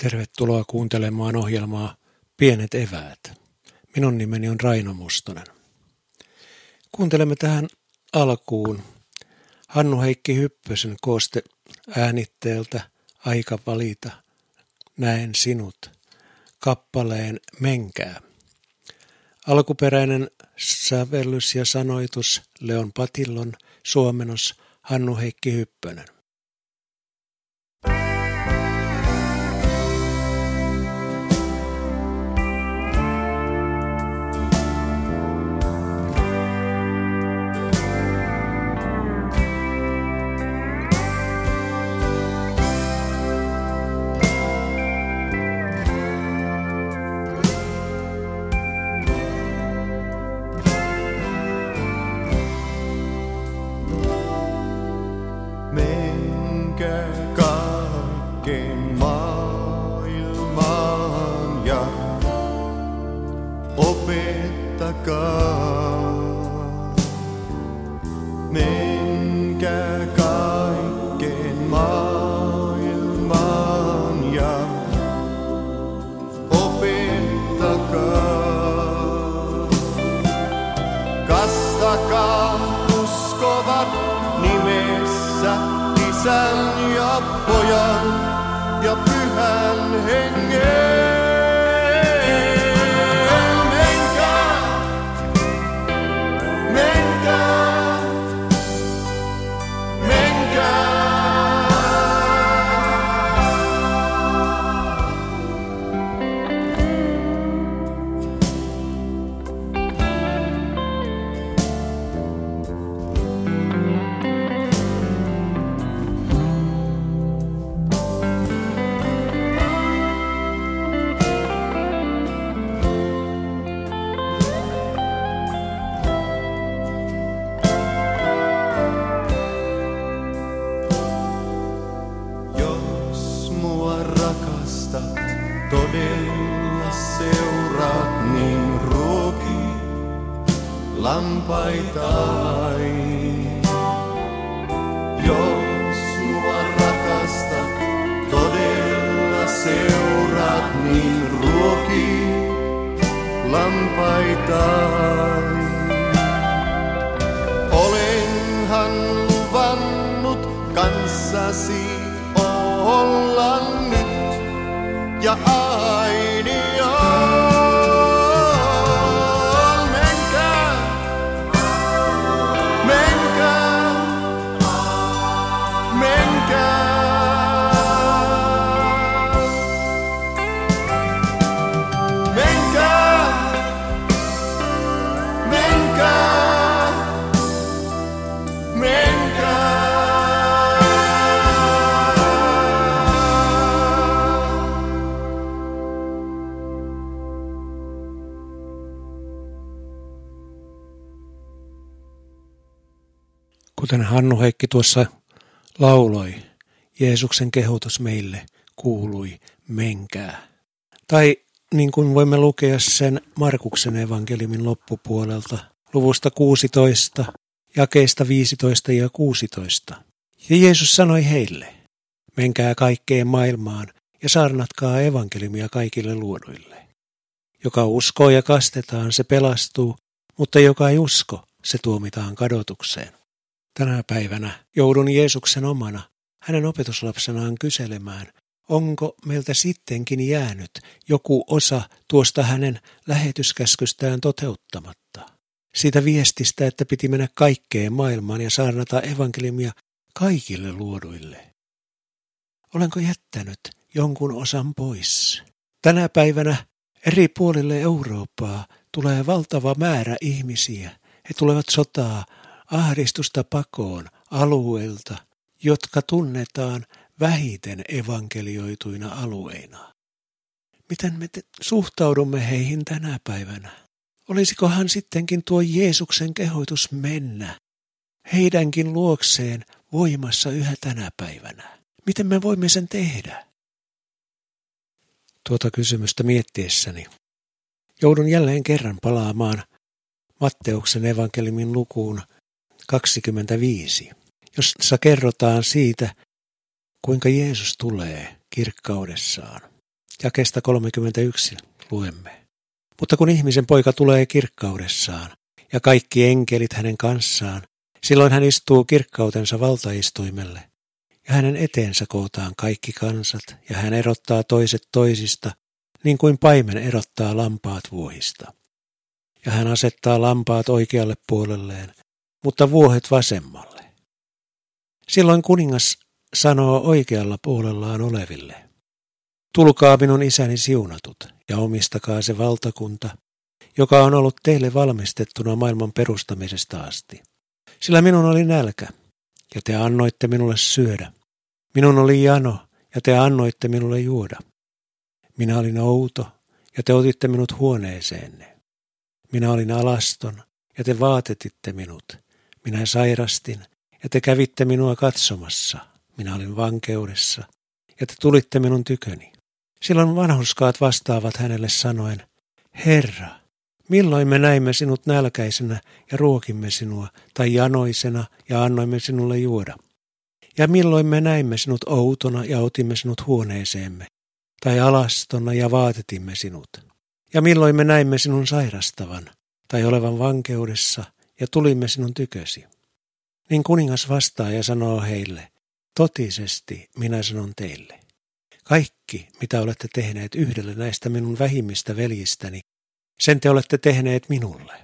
Tervetuloa kuuntelemaan ohjelmaa Pienet eväät. Minun nimeni on Raino Mustonen. Kuuntelemme tähän alkuun Hannu-Heikki Hyppösen kooste äänitteeltä Aika valita, näen sinut, kappaleen Menkää. Alkuperäinen sävellys ja sanoitus Leon Patillon, suomennos Hannu-Heikki Hyppönen. Menkää kaikkeen maailmaan ja opettakaa. Kastakaa uskovat nimessä Isän ja Pojan ja Pyhän Hengen. Todella seuraat, niin ruoki lampaitai. Jos mua rakastat, todella seuraat, niin ruoki lampaitai. Olenhan luvannut kanssasi olla nyt ja aini on. Menkää, menkää, menkää. Menkää, menkää, menkää. Kuten Hannu-Heikki tuossa lauloi, Jeesuksen kehotus meille kuului, menkää. Tai niin kuin voimme lukea sen Markuksen evankeliumin loppupuolelta, luvusta 16, jakeista 15 ja 16. Ja Jeesus sanoi heille, menkää kaikkeen maailmaan ja saarnatkaa evankeliumia kaikille luoduille. Joka uskoo ja kastetaan, se pelastuu, mutta joka ei usko, se tuomitaan kadotukseen. Tänä päivänä joudun Jeesuksen omana, hänen opetuslapsenaan kyselemään, onko meiltä sittenkin jäänyt joku osa tuosta hänen lähetyskäskystään toteuttamatta. Siitä viestistä, että piti mennä kaikkeen maailmaan ja saarnata evankeliumia kaikille luoduille. Olenko jättänyt jonkun osan pois? Tänä päivänä eri puolille Eurooppaa tulee valtava määrä ihmisiä. He tulevat sotaa, ahdistusta pakoon alueilta, jotka tunnetaan vähiten evankelioituina alueina. Miten me suhtaudumme heihin tänä päivänä? Olisikohan sittenkin tuo Jeesuksen kehotus mennä heidänkin luokseen voimassa yhä tänä päivänä? Miten me voimme sen tehdä? Tuota kysymystä miettiessäni joudun jälleen kerran palaamaan Matteuksen evankeliumin lukuun 25, jossa kerrotaan siitä, kuinka Jeesus tulee kirkkaudessaan. Jakeesta 31 luemme. Mutta kun ihmisen poika tulee kirkkaudessaan ja kaikki enkelit hänen kanssaan, silloin hän istuu kirkkautensa valtaistuimelle ja hänen eteensä kootaan kaikki kansat ja hän erottaa toiset toisista, niin kuin paimen erottaa lampaat vuohista. Ja hän asettaa lampaat oikealle puolelleen, mutta vuohet vasemmalle. Silloin kuningas sanoo oikealla puolellaan oleville: tulkaa minun isäni siunatut ja omistakaa se valtakunta, joka on ollut teille valmistettuna maailman perustamisesta asti. Sillä minun oli nälkä, ja te annoitte minulle syödä. Minun oli jano, ja te annoitte minulle juoda. Minä olin outo, ja te otitte minut huoneeseenne. Minä olin alaston, ja te vaatetitte minut. Minä sairastin, ja te kävitte minua katsomassa. Minä olin vankeudessa, ja te tulitte minun tyköni. Silloin vanhurskaat vastaavat hänelle sanoen: Herra, milloin me näimme sinut nälkäisenä ja ruokimme sinua, tai janoisena ja annoimme sinulle juoda? Ja milloin me näimme sinut outona ja otimme sinut huoneeseemme, tai alastona ja vaatetimme sinut? Ja milloin me näimme sinun sairastavan, tai olevan vankeudessa, ja tulimme sinun tykösi? Niin kuningas vastaa ja sanoo heille: totisesti minä sanon teille, kaikki, mitä olette tehneet yhdelle näistä minun vähimmistä veljistäni, sen te olette tehneet minulle.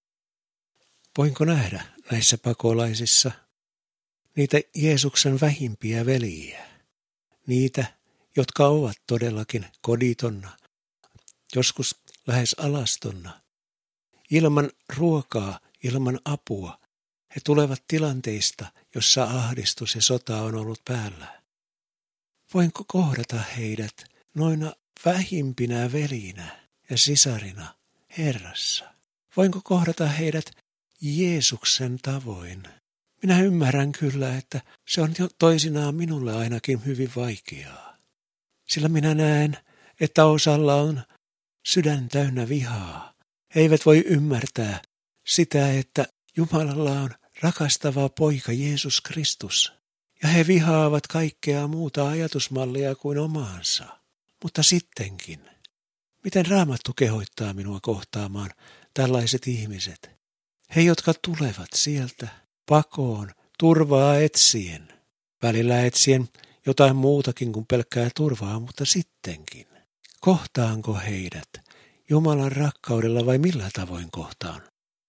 Voinko nähdä näissä pakolaisissa niitä Jeesuksen vähimpiä veljiä, niitä, jotka ovat todellakin koditonna, joskus lähes alastonna, ilman ruokaa, ilman apua. He tulevat tilanteista, jossa ahdistus ja sota on ollut päällä. Voinko kohdata heidät noina vähimpinä velinä ja sisarina Herrassa? Voinko kohdata heidät Jeesuksen tavoin? Minä ymmärrän kyllä, että se on toisinaan minulle ainakin hyvin vaikeaa. Sillä minä näen, että osalla on sydän täynnä vihaa. He eivät voi ymmärtää sitä, että Jumalalla on rakastava poika Jeesus Kristus. Ja he vihaavat kaikkea muuta ajatusmallia kuin omaansa. Mutta sittenkin, miten Raamattu kehottaa minua kohtaamaan tällaiset ihmiset? He, jotka tulevat sieltä pakoon, turvaa etsien. Välillä etsien jotain muutakin kuin pelkkää turvaa, mutta sittenkin. Kohtaanko heidät Jumalan rakkaudella vai millä tavoin kohtaan?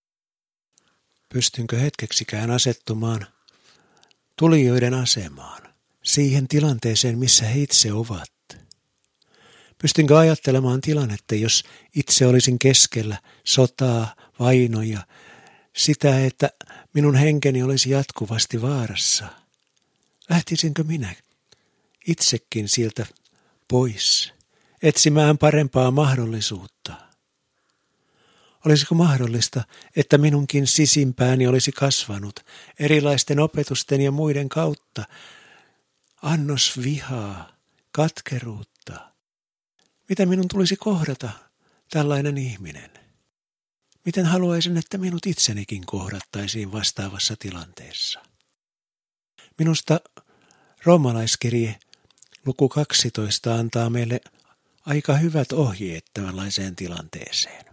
Pystynkö hetkeksikään asettumaan tulijoiden asemaan, siihen tilanteeseen, missä he itse ovat? Pystynkö ajattelemaan tilannetta, jos itse olisin keskellä sotaa, vainoja, sitä, että minun henkeni olisi jatkuvasti vaarassa? Lähtisinkö minä itsekin sieltä pois, etsimään parempaa mahdollisuutta? Olisiko mahdollista, että minunkin sisimpääni olisi kasvanut erilaisten opetusten ja muiden kautta annos vihaa, katkeruutta? Miten minun tulisi kohdata tällainen ihminen? Miten haluaisin, että minut itsenikin kohdattaisiin vastaavassa tilanteessa? Minusta roomalaiskirje luku 12 antaa meille aika hyvät ohjeet tämänlaiseen tilanteeseen.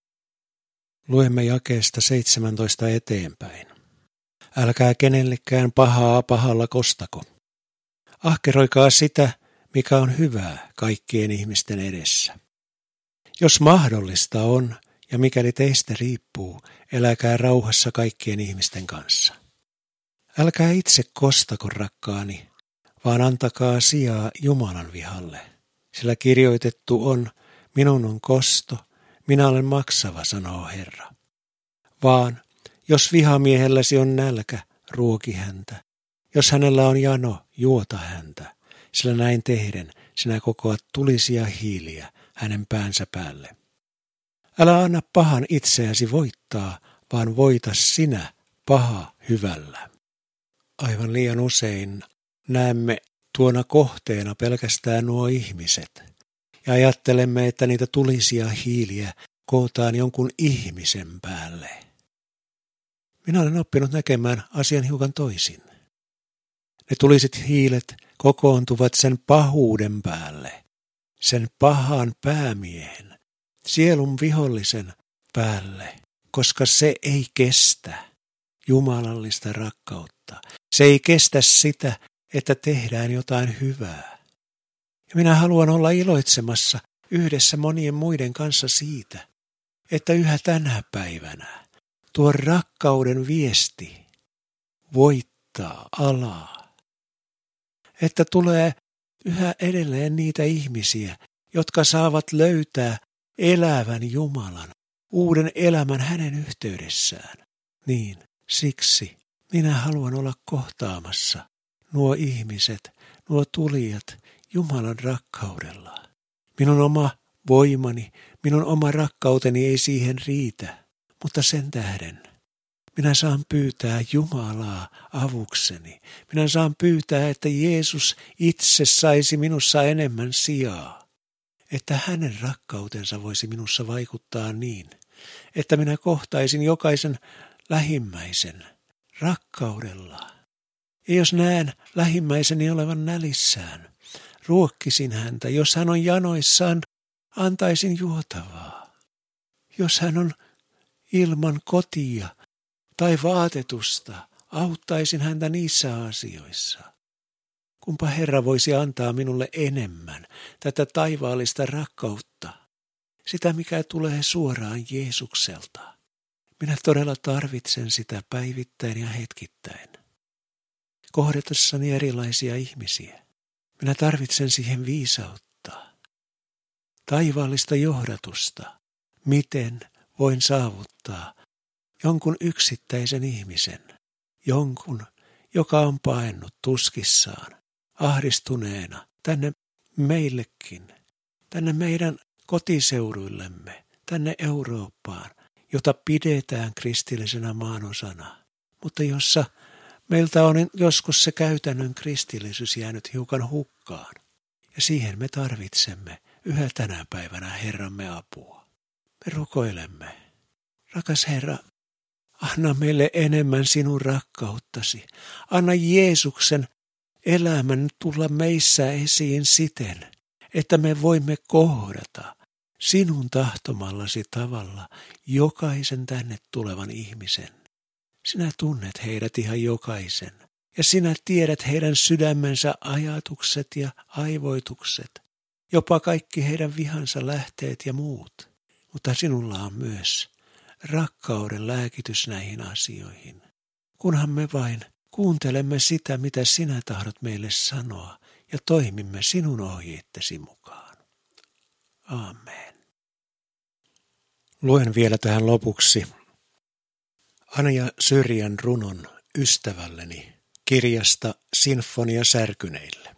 Luemme jakeesta 17 eteenpäin. Älkää kenellekään pahaa pahalla kostako. Ahkeroikaa sitä, mikä on hyvää kaikkien ihmisten edessä. Jos mahdollista on, ja mikäli teistä riippuu, eläkää rauhassa kaikkien ihmisten kanssa. Älkää itse kostako, rakkaani, vaan antakaa sijaa Jumalan vihalle. Sillä kirjoitettu on, minun on kosto, minä olen maksava, sanoo Herra. Vaan, jos vihamiehelläsi on nälkä, ruoki häntä. Jos hänellä on jano, juota häntä. Sillä näin tehden sinä kokoat tulisia hiiliä hänen päänsä päälle. Älä anna pahan itseäsi voittaa, vaan voita sinä paha hyvällä. Aivan liian usein näemme tuona kohteena pelkästään nuo ihmiset. Ja ajattelemme, että niitä tulisia hiiliä kootaan jonkun ihmisen päälle. Minä olen oppinut näkemään asian hiukan toisin. Ne tuliset hiilet kokoontuvat sen pahuuden päälle, sen pahan päämiehen, sielun vihollisen päälle, koska se ei kestä jumalallista rakkautta. Se ei kestä sitä, että tehdään jotain hyvää. Ja minä haluan olla iloitsemassa yhdessä monien muiden kanssa siitä, että yhä tänä päivänä tuo rakkauden viesti voittaa alaa. Että tulee yhä edelleen niitä ihmisiä, jotka saavat löytää elävän Jumalan, uuden elämän hänen yhteydessään. Niin, siksi minä haluan olla kohtaamassa nuo ihmiset, nuo tulijat Jumalan rakkaudella. Minun oma voimani, minun oma rakkauteni ei siihen riitä, mutta sen tähden minä saan pyytää Jumalaa avukseni. Minä saan pyytää, että Jeesus itse saisi minussa enemmän sijaa, että hänen rakkautensa voisi minussa vaikuttaa niin, että minä kohtaisin jokaisen lähimmäisen rakkaudella. Ja jos näen lähimmäiseni olevan nälissään, ruokkisin häntä. Jos hän on janoissaan, antaisin juotavaa. Jos hän on ilman kotia tai vaatetusta, auttaisin häntä niissä asioissa. Kumpa Herra voisi antaa minulle enemmän tätä taivaallista rakkautta, sitä mikä tulee suoraan Jeesukselta. Minä todella tarvitsen sitä päivittäin ja hetkittäin. Kohdatessani erilaisia ihmisiä. Minä tarvitsen siihen viisautta, taivaallista johdatusta, miten voin saavuttaa jonkun yksittäisen ihmisen, jonkun, joka on paennut tuskissaan, ahdistuneena tänne meillekin, tänne meidän kotiseuduillemme, tänne Eurooppaan, jota pidetään kristillisenä maanosana, mutta jossa meiltä on joskus se käytännön kristillisyys jäänyt hiukan hukkaan. Ja siihen me tarvitsemme yhä tänä päivänä Herramme apua. Me rukoilemme. Rakas Herra, anna meille enemmän sinun rakkauttasi. Anna Jeesuksen elämän tulla meissä esiin siten, että me voimme kohdata sinun tahtomallasi tavalla jokaisen tänne tulevan ihmisen. Sinä tunnet heidät ihan jokaisen, ja sinä tiedät heidän sydämensä ajatukset ja aivoitukset, jopa kaikki heidän vihansa lähteet ja muut. Mutta sinulla on myös rakkauden lääkitys näihin asioihin, kunhan me vain kuuntelemme sitä, mitä sinä tahdot meille sanoa, ja toimimme sinun ohjeittesi mukaan. Aamen. Luen vielä tähän lopuksi Anja Syrjän runon Ystävälleni kirjasta Sinfonia särkyneille.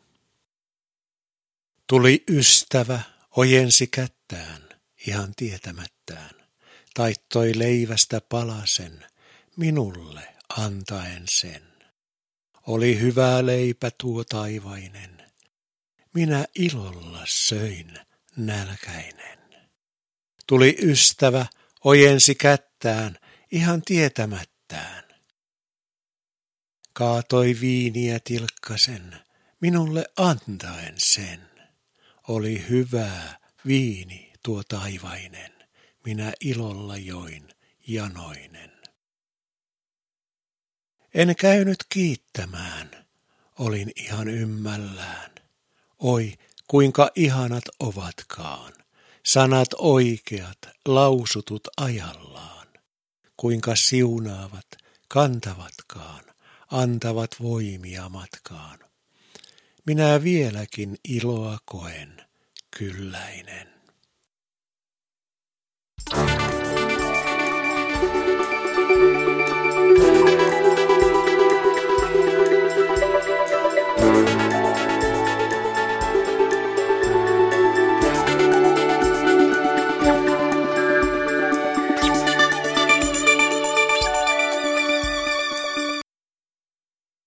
Tuli ystävä, ojensi kättään, ihan tietämättään, taittoi leivästä palasen, minulle antaen sen. Oli hyvä leipä tuo taivainen, minä ilolla söin nälkäinen. Tuli ystävä, ojensi kättään, ihan tietämättään. Kaatoi viiniä tilkkasen, minulle antaen sen. Oli hyvää viini tuo taivainen, minä ilolla join janoinen. En käynyt kiittämään, olin ihan ymmällään. Oi, kuinka ihanat ovatkaan, sanat oikeat, lausutut ajallaan. Kuinka siunaavat, kantavatkaan, antavat voimia matkaan. Minä vieläkin iloa koen, kylläinen.